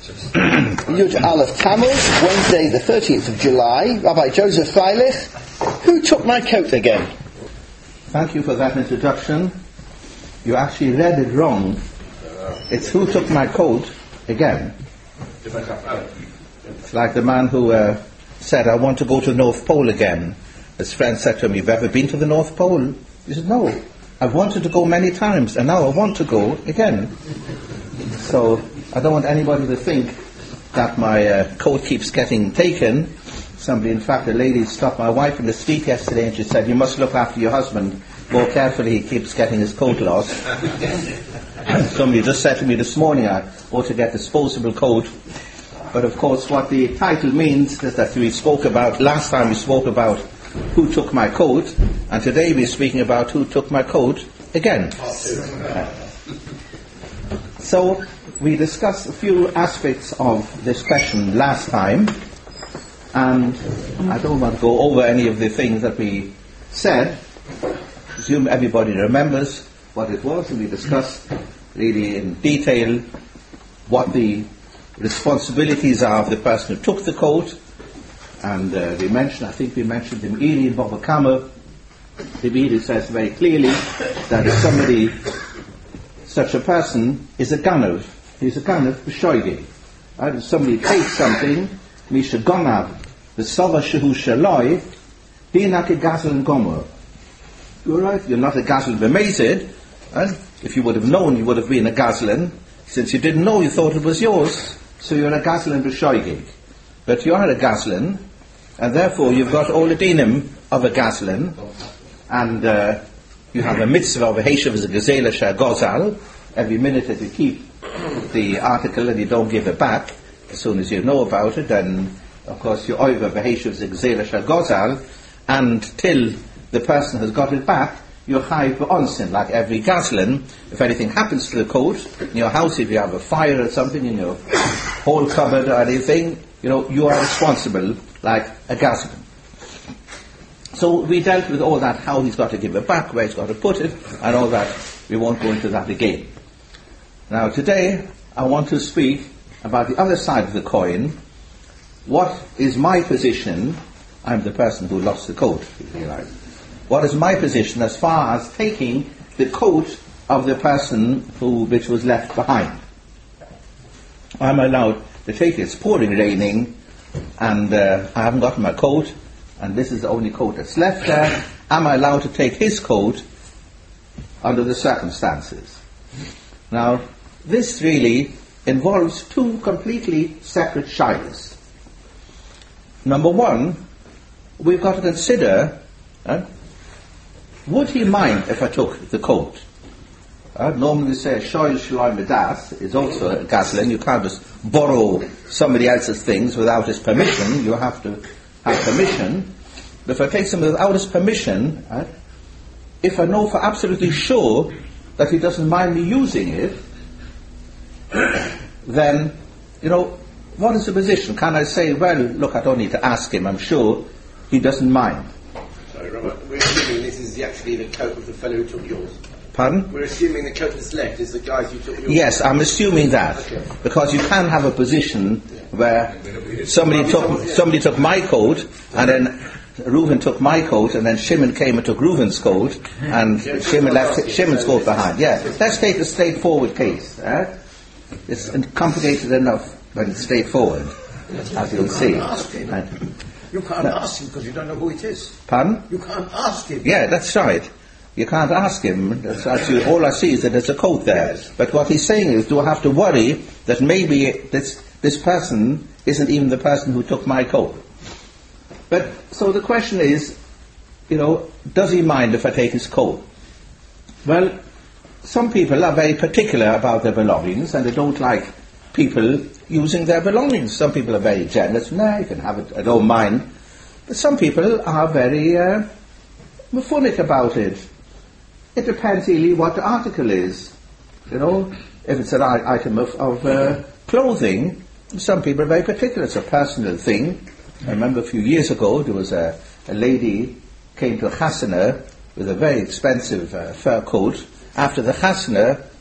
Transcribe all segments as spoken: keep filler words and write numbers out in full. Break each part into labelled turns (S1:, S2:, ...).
S1: Yud Aleph Tammuz, Wednesday the thirteenth of July. Rabbi Joseph Freilich. Who took my coat again?
S2: Thank you for that introduction. You actually read it wrong. It's who took my coat again. It's like the man who uh, said, I want to go to the North Pole again. His friend said to him, you've ever been to the North Pole? He said, no, I've wanted to go many times and now I want to go again. So I don't want anybody to think that my uh, coat keeps getting taken. Somebody, in fact, a lady stopped my wife in the street yesterday and she said, you must look after your husband more carefully, he keeps getting his coat lost. Somebody just said to me this morning I ought to get disposable coat. But of course what the title means is that we spoke about, last time we spoke about who took my coat, and today we're speaking about who took my coat again. So we discussed a few aspects of this question last time, and I don't want to go over any of the things that we said. I presume everybody remembers what it was, and we discussed really in detail what the responsibilities are of the person who took the coat. And uh, we mentioned, I think we mentioned in Eli and Baba Kama, the Eli says very clearly that if somebody, such a person, is a ganav, he's a ganav b'shoigi. Right? If somebody takes something, misha ganav, v'sava shehu shaloi, dinak a gazel and gomer. You're right, you're not a gazel b'mezid. Right? If you would have known, you would have been a gazlan. Since you didn't know, you thought it was yours, so you're a gazlan b'shoigi. But you're a gazlan, and therefore you've got all the dinim of a gazlan, and uh, you have a mitzvah of a heshav as a gazela shah gozal. Every minute that you keep the article and you don't give it back, as soon as you know about it, then of course you're over the heshav as a gazela shah gozal, and till the person has got it back, you're chayiv b'onsin, like every gazlan. If anything happens to the coat, in your house, if you have a fire or something in your whole cupboard or anything, you know, you are responsible like a gazlan. So we dealt with all that, how he's got to give it back, where he's got to put it, and all that. We won't go into that again. Now today, I want to speak about the other side of the coin. What is my position? I'm the person who lost the coat, if you like. What is my position as far as taking the coat of the person who, which was left behind? I'm allowed to take it. It's pouring raining, and uh, I haven't gotten my coat, and this is the only coat that's left there. Am I allowed to take his coat under the circumstances? Now, this really involves two completely separate shilas. Number one, we've got to consider, uh, would he mind if I took the coat? Uh, normally say shoyl shloim medas is also a gazlan. You can't just borrow somebody else's things without his permission. You have to have permission. But if I take something without his permission, uh, if I know for absolutely sure that he doesn't mind me using it, then, you know, what is the position? Can I say, well, look, I don't need to ask him, I'm sure he doesn't mind.
S3: Sorry, Robert, we're assuming this is actually the coat of the fellow who took yours.
S2: Pardon?
S3: We're assuming the coat that's left is the guys who took yours.
S2: Yes, I'm assuming that. Okay. Because you can have a position where somebody took somebody took my coat, and then Reuven took my coat, and then Shimon came and took Reuven's coat, and Shimon left Shimon's coat behind. Yeah, let's take a straightforward case. Eh? It's complicated enough when it's straightforward, as you'll see.
S3: You can't no. ask him because you don't know who it is.
S2: Pardon?
S3: You can't ask him.
S2: Yeah, that's right. You can't ask him. That's actually, all I see is that there's a coat there. Yes. But what he's saying is, do I have to worry that maybe this this person isn't even the person who took my coat? But so the question is, you know, does he mind if I take his coat? Well, some people are very particular about their belongings, and they don't like people using their belongings. Some people are very generous. Nah, you can have it, I don't mind. But some people are very uh, mufunic about it. It depends really what the article is. You know, if it's an I- item of, of uh, clothing, some people are very particular. It's a personal thing. I remember a few years ago there was a, a lady came to a chasana with a very expensive uh, fur coat. After the chasana,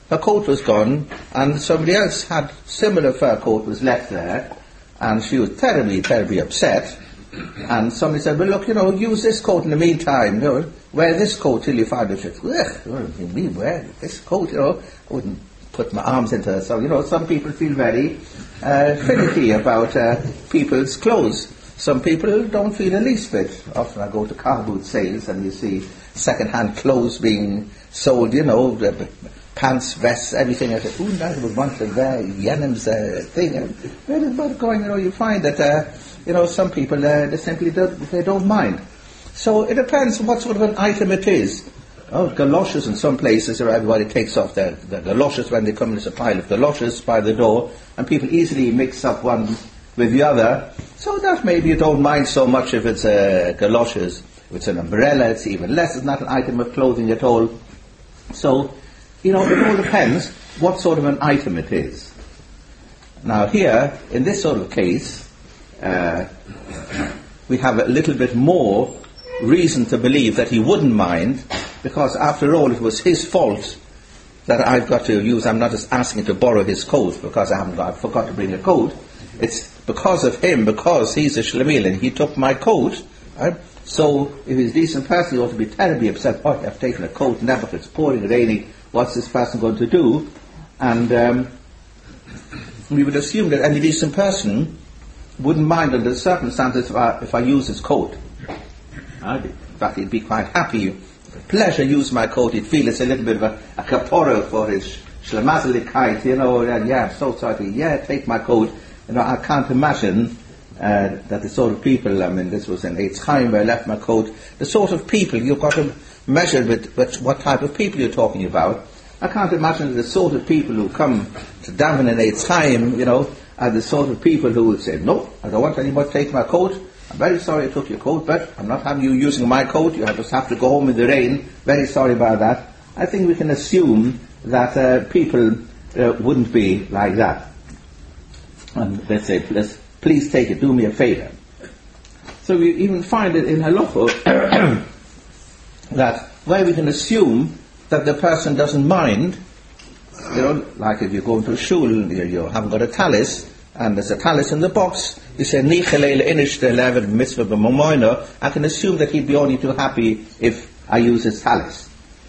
S2: her coat was gone, and somebody else had similar fur coat was left there, and she was terribly, terribly upset. And somebody said, well, look, you know, use this coat in the meantime, you know, wear this coat till you find it. She said, well, me wear this coat, you know, I wouldn't put my arms into it. So, you know, some people feel very uh, finicky about uh, people's clothes. Some people don't feel the least bit. Often I go to car boot sales and you see second-hand clothes being sold, you know, the pants, vests, everything. I say, ooh, that would want to wear Yenham's uh, thing. And where is that going? You know, you find that, uh, you know, some people, uh, they simply don't, they don't mind. So it depends what sort of an item it is. Oh, galoshes in some places where everybody takes off their, their galoshes when they come. There's a pile of galoshes by the door, and people easily mix up one with the other. So that maybe you don't mind so much if it's uh, galoshes. If it's an umbrella, it's even less. It's not an item of clothing at all. So, you know, it all depends what sort of an item it is. Now here, in this sort of case, uh, we have a little bit more reason to believe that he wouldn't mind, because after all it was his fault that I've got to use. I'm not just asking to borrow his coat because I haven't got, I forgot to bring a coat. It's because of him, because he's a Shlemiel and he took my coat. Right? So if he's a decent person, he ought to be terribly upset. Oh, I've taken a coat now, but it's pouring, raining. What's this person going to do? And um, we would assume that any decent person wouldn't mind under the circumstances if I, if I use his coat. Right? In fact, he'd be quite happy. With pleasure use my coat. He'd feel it's a little bit of a, a kapora for his shlemazelikite, you know, and yeah, I'm so sorry. Yeah, take my coat. You know, I can't imagine uh, that the sort of people, I mean, this was in Eitz Chaim where I left my coat, the sort of people, you've got to measure with, with what type of people you're talking about. I can't imagine the sort of people who come to Davin and Eitz Chaim, you know, are the sort of people who would say, no, I don't want anybody to take my coat. I'm very sorry I took your coat, but I'm not having you using my coat. You just have to go home in the rain. Very sorry about that. I think we can assume that uh, people uh, wouldn't be like that. And let's say, let's, please take it, do me a favor. So we even find it in Halacha that where we can assume that the person doesn't mind, you know, like if you go into a shul, you, you haven't got a talis, and there's a talis in the box, you say, I can assume that he'd be only too happy if I use his talis.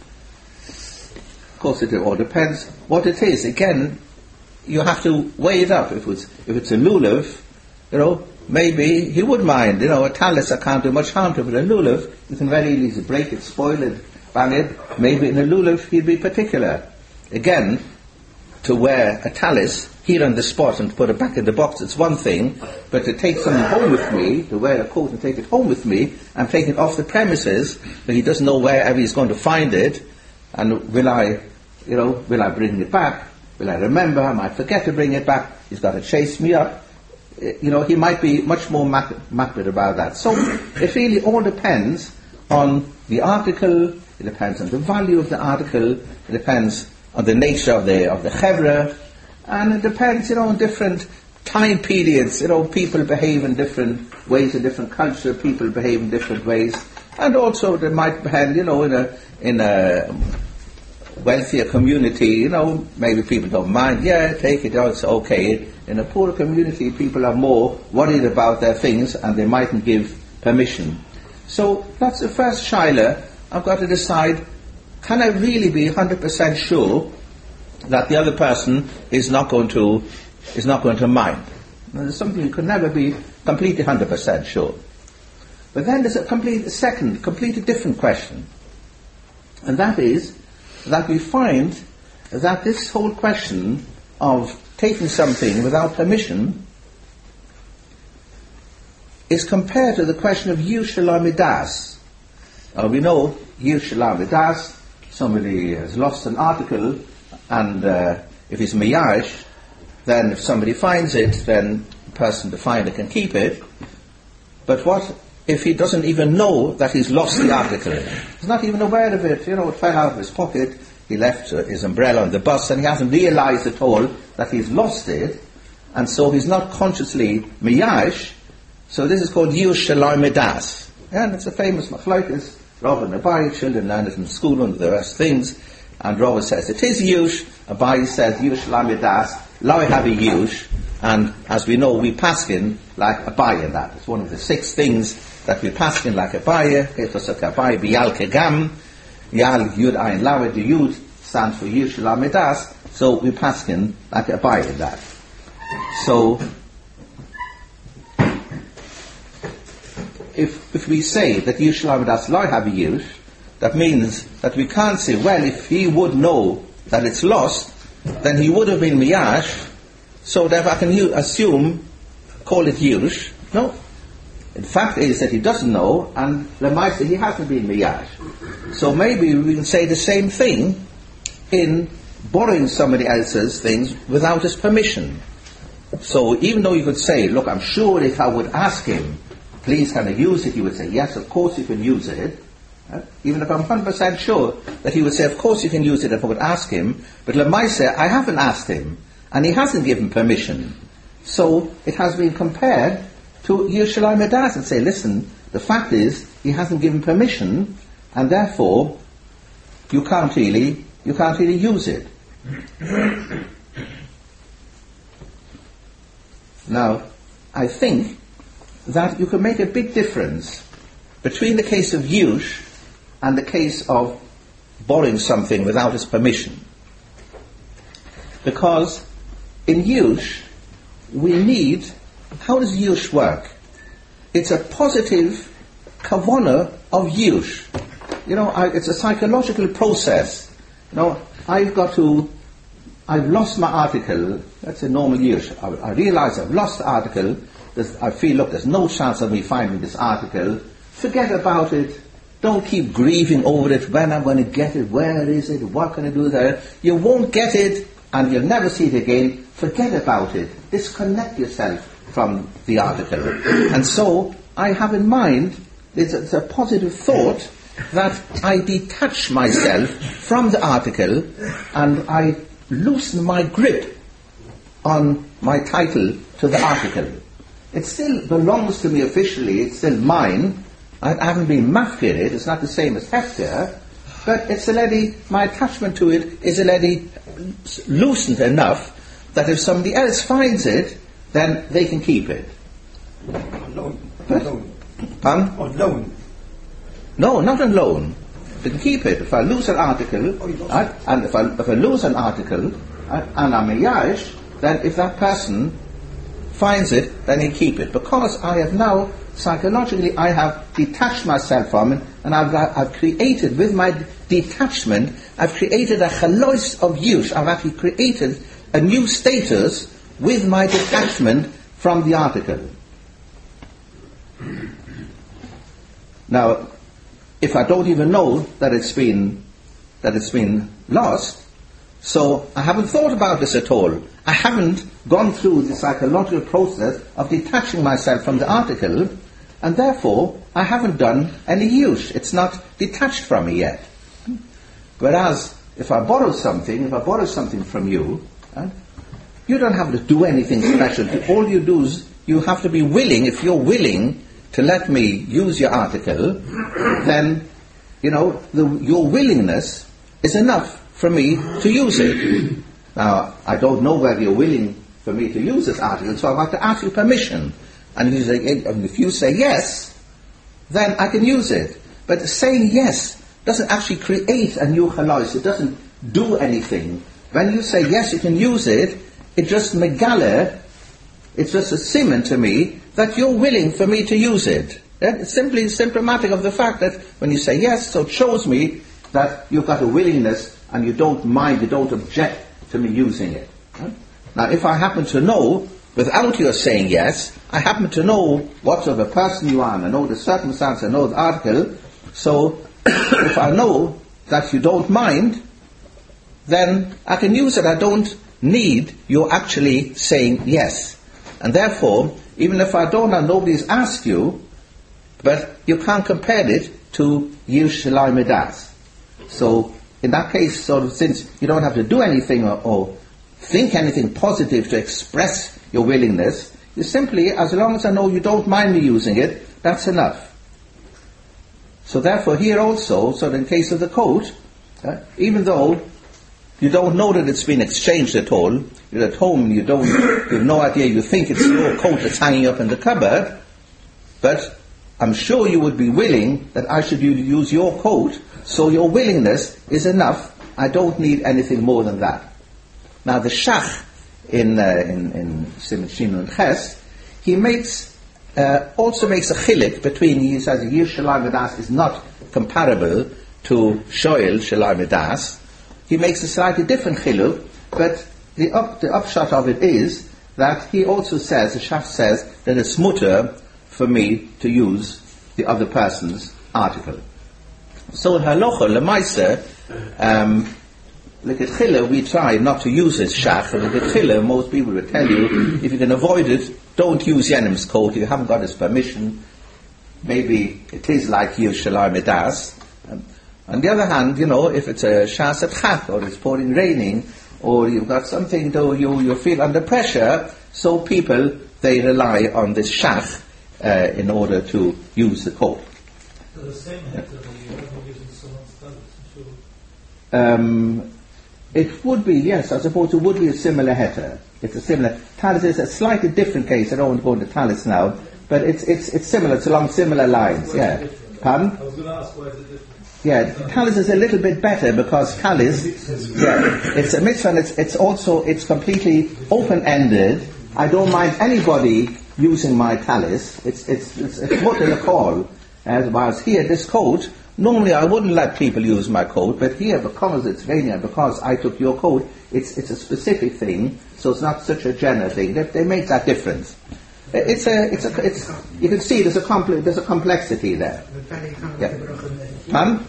S2: Of course, it all depends what it is. Again, you have to weigh it up. If it's, if it's a lulav, you know, maybe he would mind. You know, a talis I can't do much harm to, but a lulav, you can very easily break it, spoil it, bang it. Maybe in a lulav he'd be particular. Again, to wear a talis here on the spot and put it back in the box, it's one thing, but to take something home with me, to wear a coat and take it home with me, and take it off the premises, but he doesn't know wherever he's going to find it, and will I, you know, will I bring it back? Will I remember? I might forget to bring it back. He's got to chase me up. You know, he might be much more makbid about that. So it really all depends on the article, it depends on the value of the article, it depends on the nature of the of the chevra, and it depends, you know, on different time periods. You know, people behave in different ways in different culture, people behave in different ways, and also they might behave, you know, in a in a wealthier community, you know, maybe people don't mind, yeah, take it, oh, it's okay. In a poorer community, people are more worried about their things and they mightn't give permission. So that's the first shaila. I've got to decide, can I really be one hundred percent sure that the other person is not going to is not going to mind? Now, there's something you can never be completely one hundred percent sure. But then there's a complete a second, completely different question. And that is that we find that this whole question of taking something without permission is compared to the question of Yushala Midas. Now we know Yushala Midas, somebody has lost an article, and uh, if it's Miyash, then if somebody finds it, then the person to find it can keep it. But what if he doesn't even know that he's lost the article? He's not even aware of it. You know, it fell out of his pocket. He left uh, his umbrella on the bus, and he hasn't realized at all that he's lost it, and so he's not consciously miyash. So this is called Yush Shalai Midas. And it's a famous machlokes. Rav and Abai, children learn it in school under the rest things. and Rava says it is Yush, Abai says Yush Lamidas, Loi Havi Yush, and as we know, we paskin like Abai in that. It's one of the six things that we paskin like Abai, Ketosaka Abai, Biyal Kegam, Yal Yud Ayin Lawe, the Yud stands for Yush Lamidas, so we paskin like Abai in that. So, if if we say that Yush Lamidas Loi Havi Yush, that means that we can't say, well, if he would know that it's lost, then he would have been Miyash, so that I can u- assume, call it Yush. No. In fact is that he doesn't know, and Lamaisa, he hasn't been Miyash. So maybe we can say the same thing in borrowing somebody else's things without his permission. So even though you could say, look, I'm sure if I would ask him, please can I use it, he would say, yes, of course you can use it. Uh, even if I'm one hundred percent sure that he would say, of course you can use it if I would ask him, but Lamaisa, I haven't asked him, and he hasn't given permission. So it has been compared to Yerushalayim Medas and say, listen, the fact is, he hasn't given permission, and therefore, you can't really, you can't really use it. Now, I think that you can make a big difference between the case of Yush and the case of borrowing something without his permission. Because in Yush, we need, how does Yush work? It's a positive kavanah of Yush. You know, I, it's a psychological process. You know, I've got to, I've lost my article, that's a normal Yush. I, I realize I've lost the article, I feel, look, there's no chance of me finding this article, forget about it. Don't keep grieving over it, when I'm going to get it, where is it, what can I do there. You won't get it, and you'll never see it again. Forget about it. Disconnect yourself from the article. And so, I have in mind, it's a, it's a positive thought, that I detach myself from the article, and I loosen my grip on my title to the article. It still belongs to me officially, it's still mine. I haven't been mafkir, it's not the same as hefker, but it's already, my attachment to it is already loosened enough that if somebody else finds it, then they can keep it.
S4: On loan.
S2: But,
S4: On loan.
S2: Pardon?
S4: On loan.
S2: No, not on loan. They can keep it. If I lose an article, right, and if I, if I lose an article, right, and I'm a yash, then if that person finds it, then he keep it. Because I have now, psychologically, I have detached myself from it, and I've, I've created, with my detachment, I've created a chalois of use. I've actually created a new status with my detachment from the article. Now, if I don't even know that it's been, that it's been lost, so I haven't thought about this at all. I haven't gone through the psychological process of detaching myself from the article, and therefore I haven't done any use. It's not detached from me yet. Whereas if I borrow something, if I borrow something from you, right, you don't have to do anything special. All you do is you have to be willing. If you're willing to let me use your article, then, you know, the, your willingness is enough for me to use it. Now, I don't know whether you're willing for me to use this article, so I've got to ask you permission. And if you say, if you say yes, then I can use it. But saying yes doesn't actually create a new chalois. It doesn't do anything. When you say yes, you can use it, it just megale, it's just a siman to me that you're willing for me to use it. It's simply symptomatic of the fact that when you say yes, so it shows me that you've got a willingness and you don't mind, you don't object to me using it. Right? Now, if I happen to know, without your saying yes, I happen to know what sort of a person you are, and I know the circumstance, I know the article, so if I know that you don't mind, then I can use it. I don't need you actually saying yes. And therefore, even if I don't know, nobody's asked you, but you can't compare it to Yerushalayim Medas. So, in that case, sort of, since you don't have to do anything or, or think anything positive to express your willingness, you simply, as long as I know you don't mind me using it, that's enough. So therefore, here also, so in case of the coat, uh, even though you don't know that it's been exchanged at all. You're at home, you don't, you have no idea, you think it's your coat that's hanging up in the cupboard, but I'm sure you would be willing that I should use your coat, so your willingness is enough. I don't need anything more than that. Now the Shach in uh, in, in Simon Shimon and Ches, he makes uh, also makes a chilik between, he says Yir Shalai Midas is not comparable to Shoel Shalai Midas. He makes a slightly different chiluk, but the up, the upshot of it is that he also says, the Shach says, that it's mutter for me to use the other person's article. So in halacha lemaisa, um, like at chila, we try not to use his shach. And at chila, most people will tell you, if you can avoid it, don't use Yenim's coat. You haven't got his permission. Maybe it is like Yir Shalai Midas. Um, on the other hand, you know, if it's a shas at chat, or it's pouring raining, or you've got something to you you feel under pressure, so people they rely on this shach uh, in order to use the coat.
S5: So the same heter when you are using someone's talis,
S2: Um, it would be, yes, I suppose it would be a similar heter. It's a similar, talis is a slightly different case. I don't want to go into talis now, but it's it's it's similar. It's along similar lines. Yeah. Pardon?
S5: I was going to ask why is it different?
S2: Yeah, talis is a little bit better because talis, yeah, it's a mitzvah. And it's it's also it's completely open-ended. I don't mind anybody using my talis. It's it's it's, it's what in a call. As whereas here, this coat, normally I wouldn't let people use my coat, but here, because it's Vania, because I took your coat, it's it's a specific thing, so it's not such a general thing. They, they make that difference. It's a, it's a, it's, you can see there's a compl- there's a complexity there. Yeah. Pardon?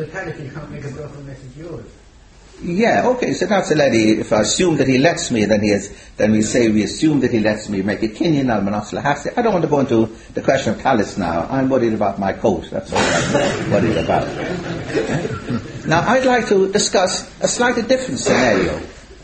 S2: Yeah, okay, so that's a lady, if I assume that he lets me, then he is, then we say we assume that he lets me make a kinyan al manas lahasi. I don't want to go into the question of talis now. I'm worried about my coat. That's what I'm worried about. Now, I'd like to discuss a slightly different scenario.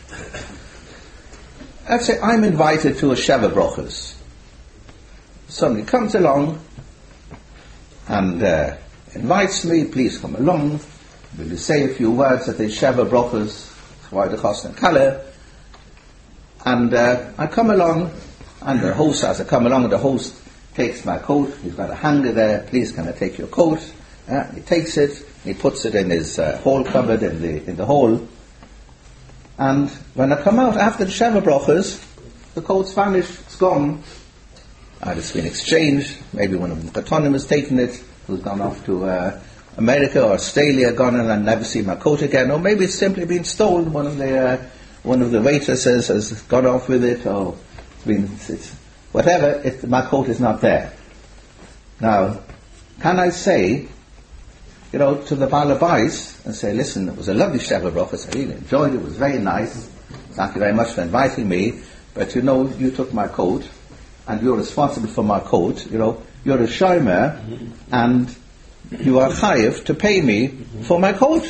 S2: Let's say I'm invited to a Sheva Brochus. Somebody comes along and uh, invites me, please come along. Will you say a few words at the Sheva Brochus, why the Chosn and Kala? And uh, I come along, and the host, as I come along, the host takes my coat. He's got a hanger there. Please, can I take your coat? Uh, he takes it. He puts it in his uh, hall cupboard in the in the hall. And when I come out after the Sheva Brochus, the coat's vanished. It's gone. And it's been exchanged. Maybe one of the Katonim has taken it, who's gone off to Uh, America or Australia, gone in and never seen my coat again, or maybe it's simply been stolen. One of the uh, one of the waitresses has gone off with it, or it's been it's, whatever. It, my coat is not there. Now, can I say, you know, to the Balabais and say, listen, it was a lovely Sheva Brochus. I really enjoyed it. It was very nice. Thank you very much for inviting me. But you know, you took my coat, and you're responsible for my coat. You know, you're a shomer, and you are chayiv to pay me for my coat.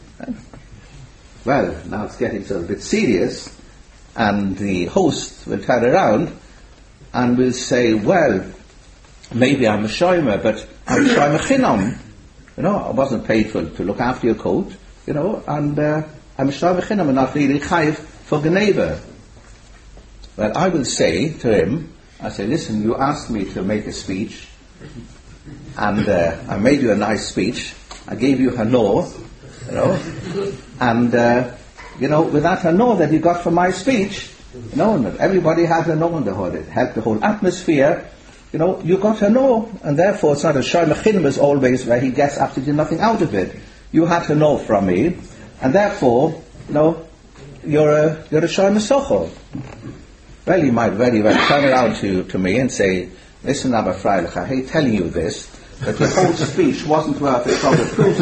S2: Well, now it's getting sort of a bit serious, and the host will turn around and will say, well, maybe I'm a shomer, but I'm shomer chinam. You know, I wasn't paid for to look after your coat, you know, and uh, I'm a shomer chinam and not really chayiv for gneva. Well, I will say to him, I say, listen, you asked me to make a speech, and uh, I made you a nice speech. I gave you hanor, you know, and uh, you know, with that hanor that you got from my speech, you know, and everybody had hanor in the whole. It helped the whole atmosphere. You know, you got hanor, and therefore it's not a shomer chinam as always where he gets absolutely nothing out of it. You had hanor from me, and therefore, you know, you're a you're a shomer socho. Well, you might very well turn around to to me and say, listen, Abba Freilich, I hate telling you this, but your whole speech wasn't worth a proper proof.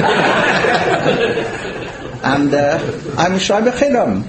S2: And uh, I'm shomer chinam.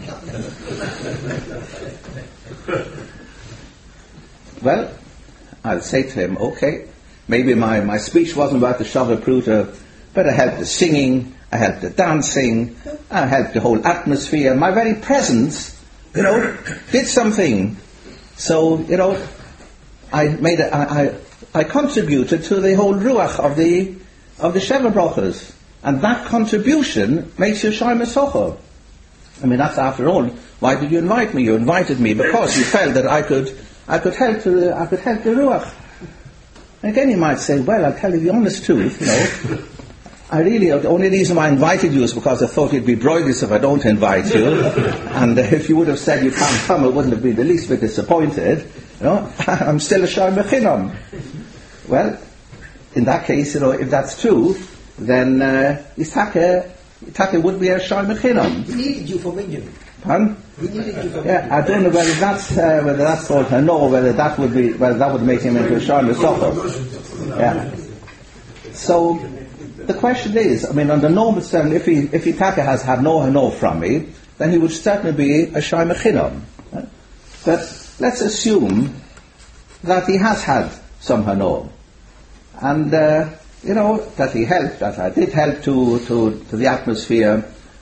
S2: Well, I'll say to him, okay, maybe my, my speech wasn't worth the Shava Pruta, but I helped the singing, I helped the dancing, I helped the whole atmosphere. My very presence, you know, did something. So, you know, I made a, I, I, I contributed to the whole ruach of the of the Sheva Brochus, and that contribution makes you shomer socho. I mean, that's after all. Why did you invite me? You invited me because you felt that I could, I could help the, I could help the Ruach. And again, you might say, well, I'll tell you the honest truth. You know, I really, the only reason why I invited you is because I thought you'd be broidish if I don't invite you. And uh, if you would have said you can't come, I wouldn't have been the least bit disappointed. You know, I'm still a Shai Mechinam. Well, in that case, you know, if that's true, then uh, Itake, Itake would be a Shai Mechinam.
S4: He needed you for Minyan.
S2: Pardon?
S4: He needed you for
S2: Yeah, I don't know whether that's uh, whether that's called her no, or whether that would be whether that would make him into a Shai Mesocher. Yeah. So the question is, I mean, under normal standard, if he if Itake has had no no from me, then he would certainly be a Shai Mechinam. But let's assume that he has had some hano, and uh, you know that he helped, that I did help to to, to the atmosphere.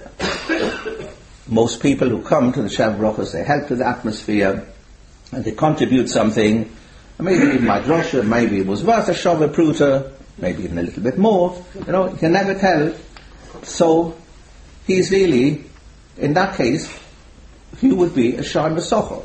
S2: Most people who come to the Sheva Brachos, they help to the atmosphere, and they contribute something. Maybe even my drosha, maybe it was worth a Shava Pruta, maybe even a little bit more. You know, you can never tell. So he's really, in that case, he would be a Shai Mesocher.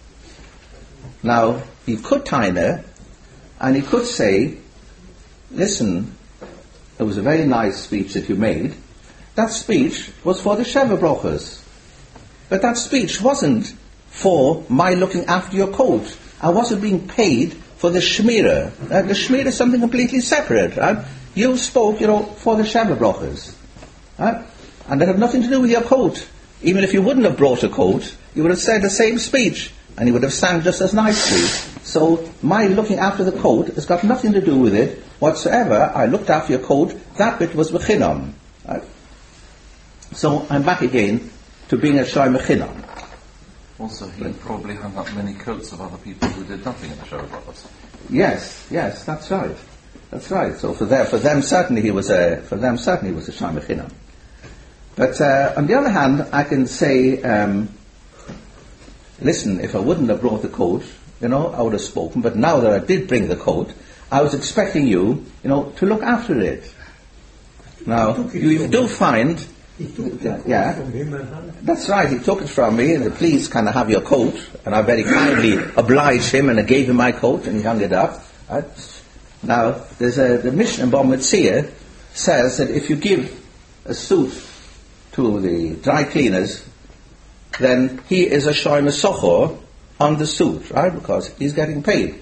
S2: Now, he could taina, and he could say, listen, it was a very nice speech that you made. That speech was for the Sheva Brachos. But that speech wasn't for my looking after your coat. I wasn't being paid for the Shmira. Uh, the Shmira is something completely separate. Right? You spoke, you know, for the Sheva Brachos. Right? And that had nothing to do with your coat. Even if you wouldn't have brought a coat, you would have said the same speech, and you would have sang just as nicely. So my looking after the coat has got nothing to do with it whatsoever. I looked after your coat, that bit was Mechinam. Right? So I'm back again to being a Shai Mechinam.
S6: Also, he probably hung up many coats of other people who did nothing in the Sheva Brachos.
S2: Yes, yes, that's right. That's right. So for them, for them certainly he was a, for them certainly he was a Shai Mechinam. But uh, on the other hand, I can say, um, listen, if I wouldn't have brought the coat, you know, I would have spoken. But now that I did bring the coat, I was expecting you, you know, to look after it. Now, you do find.
S4: He took
S2: Yeah,
S4: it
S2: yeah.
S4: from him and
S2: That's right, he took it from me, and please can I have your coat? And I very kindly obliged him, and I gave him my coat, and he hung it up. Right? Now, there's a, the Mishnah in Bava Metzia says that if you give a suit to the dry cleaners, then he is a Shai Mesocher on the suit, right? Because he's getting paid.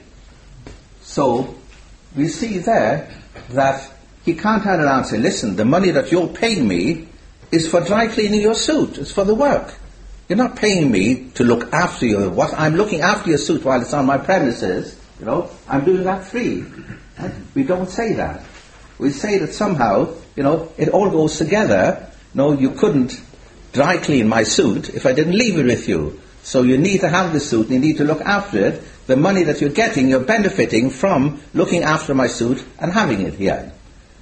S2: So, we see there that he can't turn around and say, listen, the money that you're paying me is for dry cleaning your suit. It's for the work. You're not paying me to look after you. What I'm looking after your suit while it's on my premises, you know, I'm doing that free. Right? We don't say that. We say that somehow, you know, it all goes together. No, you couldn't dry clean my suit if I didn't leave it with you. So you need to have the suit and you need to look after it. The money that you're getting, you're benefiting from looking after my suit and having it here.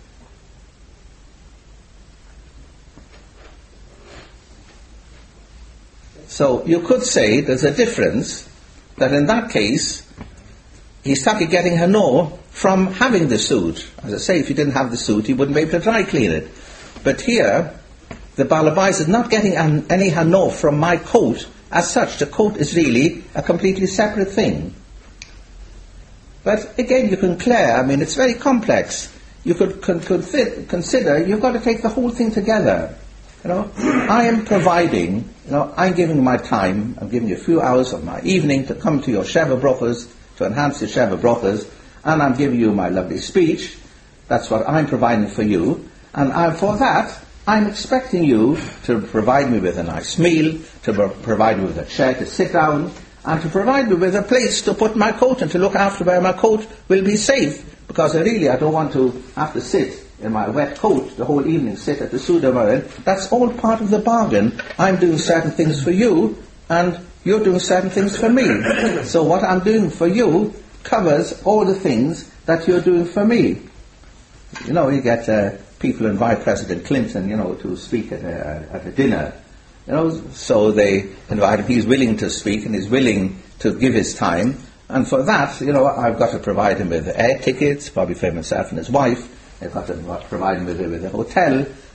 S2: So you could say there's a difference, that in that case, he started getting hano from having the suit. As I say, if he didn't have the suit, he wouldn't be able to dry clean it. But here, the Baal Habais is not getting an, any hano from my coat as such. The coat is really a completely separate thing. But again, you can clear, I mean, it's very complex. You could con- con- consider, you've got to take the whole thing together. You know, I am providing, you know, I'm giving my time, I'm giving you a few hours of my evening to come to your Sheva Brachos, to enhance your Sheva Brachos, and I'm giving you my lovely speech. That's what I'm providing for you. And I, for that, I'm expecting you to provide me with a nice meal, to pro- provide me with a chair to sit down, and to provide me with a place to put my coat and to look after where my coat will be safe. Because I really, I don't want to have to sit in my wet coat the whole evening, sit at the Suda Marin. That's all part of the bargain. I'm doing certain things for you, and you're doing certain things for me. So what I'm doing for you covers all the things that you're doing for me. You know, you get uh, people invite President Clinton, you know, to speak at a, at a dinner. You know, so they invite him. He's willing to speak, and he's willing to give his time. And for that, you know, I've got to provide him with air tickets, probably for himself and his wife. I've got to provide him with, with a hotel,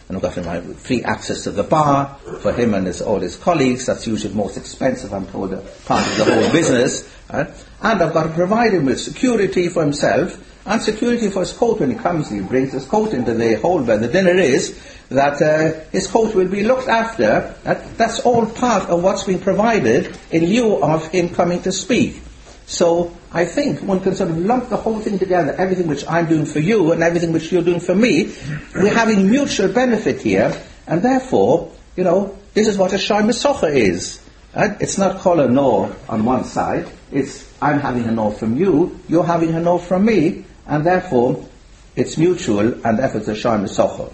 S2: and I've got my free access to the bar for him and his, all his colleagues. That's usually the most expensive, I'm told, uh, part of the whole business. Right? And I've got to provide him with security for himself and security for his coat when he comes. He brings his coat into the hall where the dinner is, that uh, his coat will be looked after. That, that's all part of what's been provided in lieu of him coming to speak. So I think one can sort of lump the whole thing together, everything which I'm doing for you and everything which you're doing for me. We're having mutual benefit here, and therefore, you know, this is what a Shai Mesocha is. Right? It's not kol no on one side, it's I'm having a no from you, you're having a no from me, and therefore it's mutual, and therefore it's a Shai Mesocha.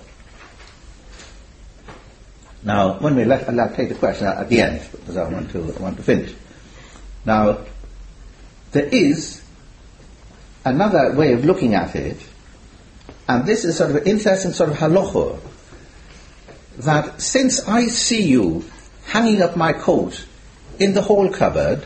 S2: Now, when we let, I'll take the question at the end, because I want to, I want to finish. Now, there is another way of looking at it, and this is sort of an interesting sort of halacha, that since I see you hanging up my coat in the hall cupboard,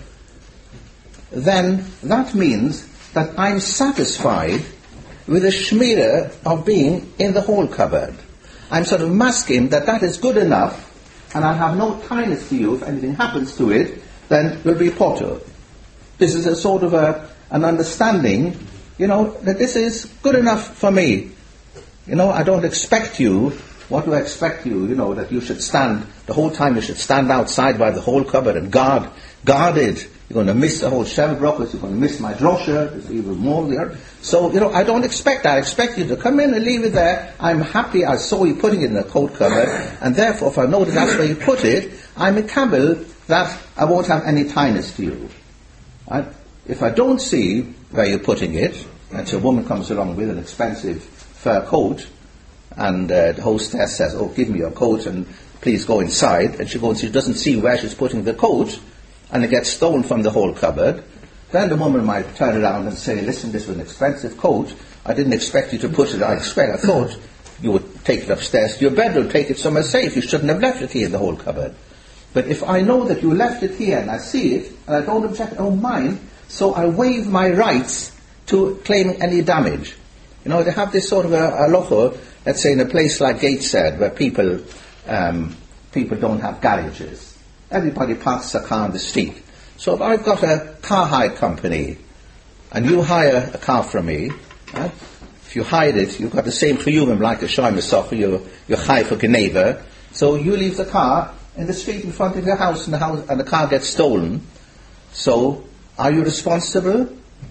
S2: then that means that I'm satisfied with the shmirah of being in the hall cupboard. I'm sort of masking that that is good enough, and I have no tightness to you. If anything happens to it, then we'll be potter. This is a sort of a, an understanding, you know, that this is good enough for me. You know, I don't expect you, what do I expect you, you know, that you should stand, the whole time you should stand outside by the whole cupboard and guard, guard it. You're going to miss the whole Sheva Brachos, you're going to miss my drosha, there's even more there. So, you know, I don't expect that. I expect you to come in and leave it there. I'm happy I saw you putting it in the coat cupboard, and therefore, if I know that that's where you put it, I'm a kabel that I won't have any tightness to you. Right? If I don't see where you're putting it, and so a woman comes along with an expensive fur coat, and uh, the hostess says, oh, give me your coat, and please go inside, and she goes, she doesn't see where she's putting the coat, and it gets stolen from the whole cupboard, then the woman might turn around and say, listen, this was an expensive coat, I didn't expect you to put it, I expect, I thought you would take it upstairs to your bedroom, take it somewhere safe, you shouldn't have left it here in the whole cupboard. But if I know that you left it here and I see it, and I don't object, I don't mind, so I waive my rights to claiming any damage. You know, they have this sort of a halacha, let's say in a place like Gateshead, where people um, people don't have garages. Everybody parks a car on the street. So if I've got a car hire company, and you hire a car from me, right? If you hired it, you've got the same chiyuvim like a Shai Mesocha, you're, you're high for Geneva, so you leave the car in the street in front of your house, and the house and the car gets stolen. So, are you responsible?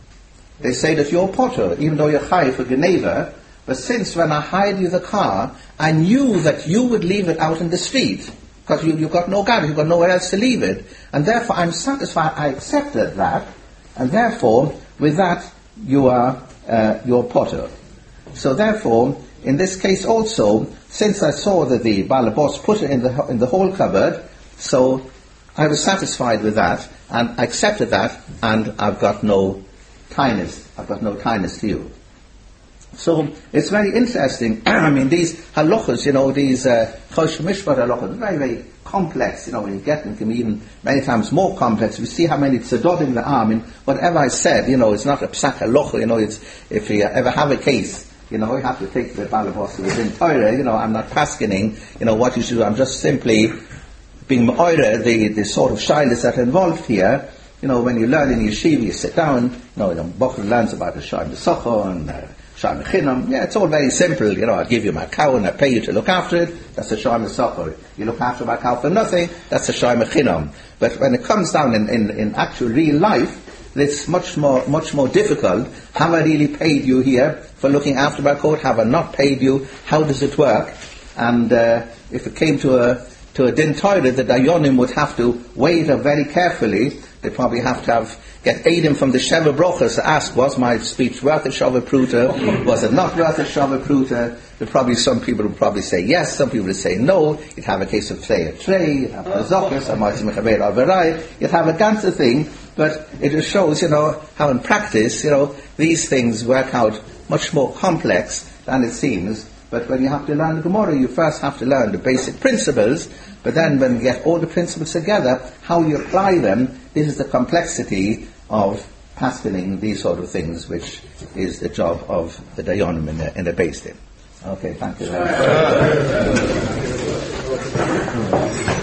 S2: They say that you're potter, even though you're high for Geneva. But since when I hired you the car, I knew that you would leave it out in the street, because you, you've got no garage, you've got nowhere else to leave it, and therefore I'm satisfied. I accepted that, and therefore, with that, you are uh, your potter. So therefore, in this case also, since I saw that the Balabos put it in the in the whole cupboard, so I was satisfied with that, and I accepted that, and I've got no kindness. I've got no kindness to you. So it's very interesting. I mean, these halachas, you know, these chosh mishpat halachas, very, very complex. You know, when you get them, can be even many times more complex. We see how many tzedotim there are. I mean, whatever I said, you know, it's not a psak halacha. You know, it's if you ever have a case, you know, you have to take the balabos within Torah. You know, I'm not paskening, you know, what you should do. I'm just simply being ma'orer, the, the sort of shyness that are involved here. You know, when you learn in yeshiva, you sit down, you know, you know Bochum learns about the Shai Mesocha and uh, Shai Mechinam. Yeah, it's all very simple. You know, I give you my cow and I pay you to look after it. That's a Shai Mesocha. You look after my cow for nothing. That's a Shai Mechinam. But when it comes down in, in, in actual real life, it's much more much more difficult. Have I really paid you here for looking after my coat? Have I not paid you? How does it work? And uh, if it came to a to a din Torah, the Dayanim would have to weigh it up very carefully. They'd probably have to have get Eidim from the Sheva Brachos to ask, was my speech worth a Shava Pruta? Was it not worth a Shava Pruta? There probably some people would probably say yes, some people would say no. You'd have a case of say a tray, you'd have a zokas, a ma'asim mechaber al-verai, you'd have a ganze thing, but it just shows, you know, how in practice, you know, these things work out much more complex than it seems. But when you have to learn the Gemara, you first have to learn the basic principles, but then when you get all the principles together, how you apply them, this is the complexity of paskening these sort of things, which is the job of the Dayanim in the, in the Beis Din. Okay, thank you very much.